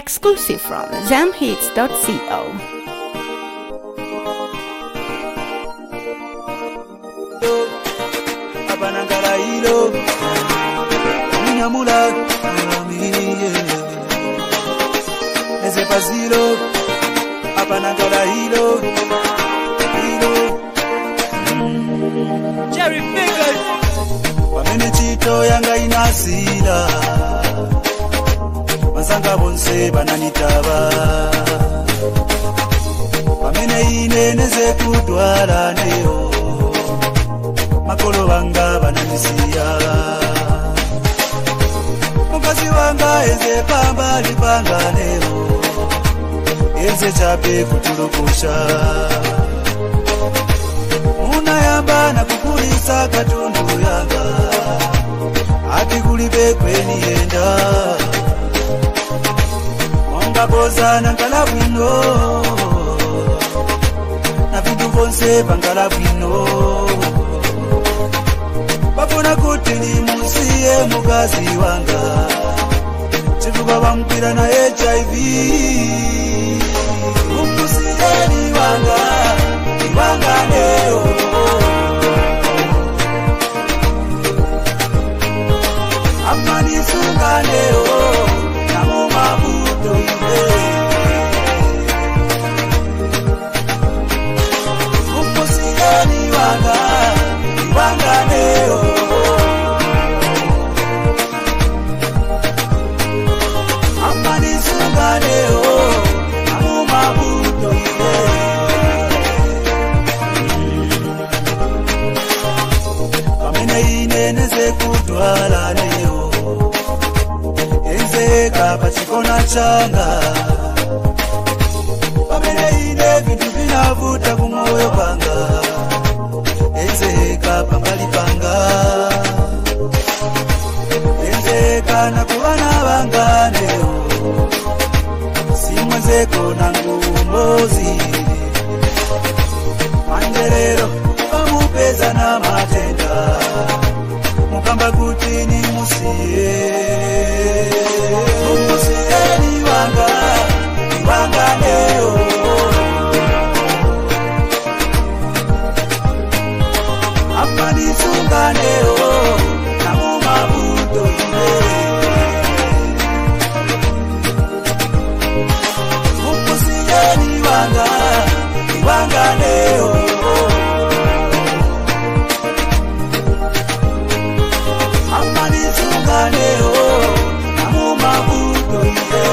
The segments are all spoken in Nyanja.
exclusive from zamhits.co. Abanangala hilo Ninyamula Eze pasilo Abanangala hilo Jerry Fingers Pamene chito yanga inasila Masanga bonse bananitaba Pamene ineneze kutwala neyo Makolo wanga bananisiya Mukazi wanga eze pamba lipanga leo Eze chape kutulukusha Unayamba na kukulisa katundu yanga Ati kulipe kweni yenda Mwanga boza na nkalabwino Na vindu vonse pangalabwino Bafuna kuti nimusiye mukazi wanga Chifukwa bamupira na HIV Umusiyeni wanga Iwanga leo Amani sunga leo Namu mabuto ibe Umusiyeni wanga Iwanga leo Amani sunga leo Namu mabuto ibe Pamene ineneze kutwala leo Enzeka pachikona changa Pamene ine vintu vinavuta kumoyo panga Enzeka pambali panga Enzeka na kuwana wanga leo Simwenzeko na ngumbozi Manjerero pamupeza na matenda Mukamba kuti ni musiye Umusiyeni wanga Iwanga leo Amani sunga leo Namu mabuto ibe Umusiyeni wanga Iwanga leo Amani sunga leo Namu mabuto ibe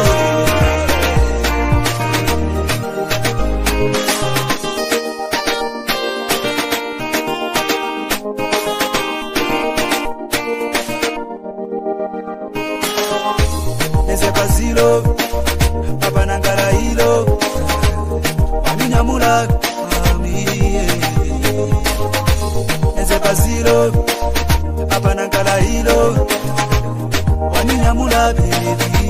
Eze pasilo Abanangala hilo Waminyamula Eze pasilo Abanangala hilo Waminyamula baby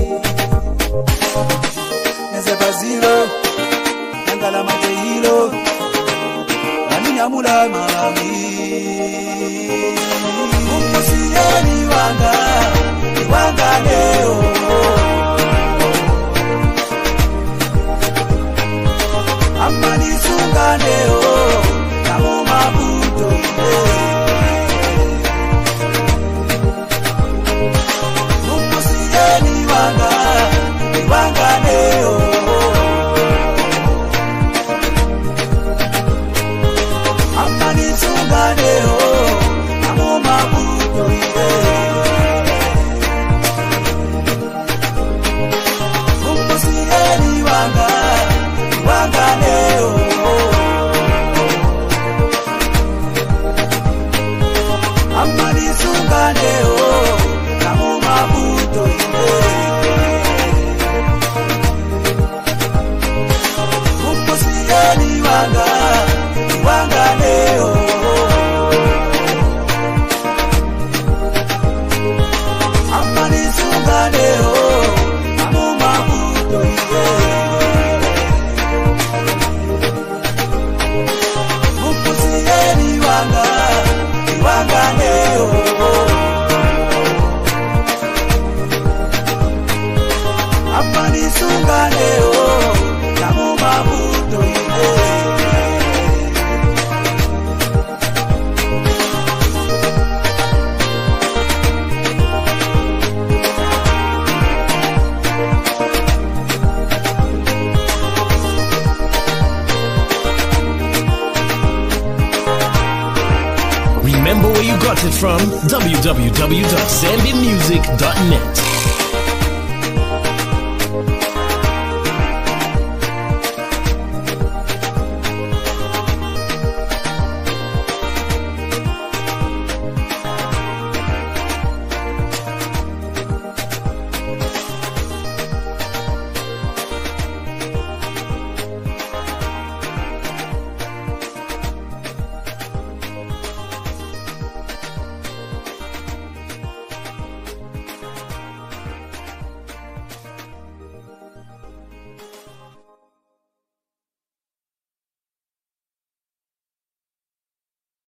Eze pasilo Nangala mate hilo Waminyamula mami Umusiyeni wanga Iwanga leo Amani sunga leo Namu mabuto ibe Umusiyeni wanga Iwanga leo Amani sunga tisunganewo namumabuto ine. Remember where you got it from? www.zambiamusic.net.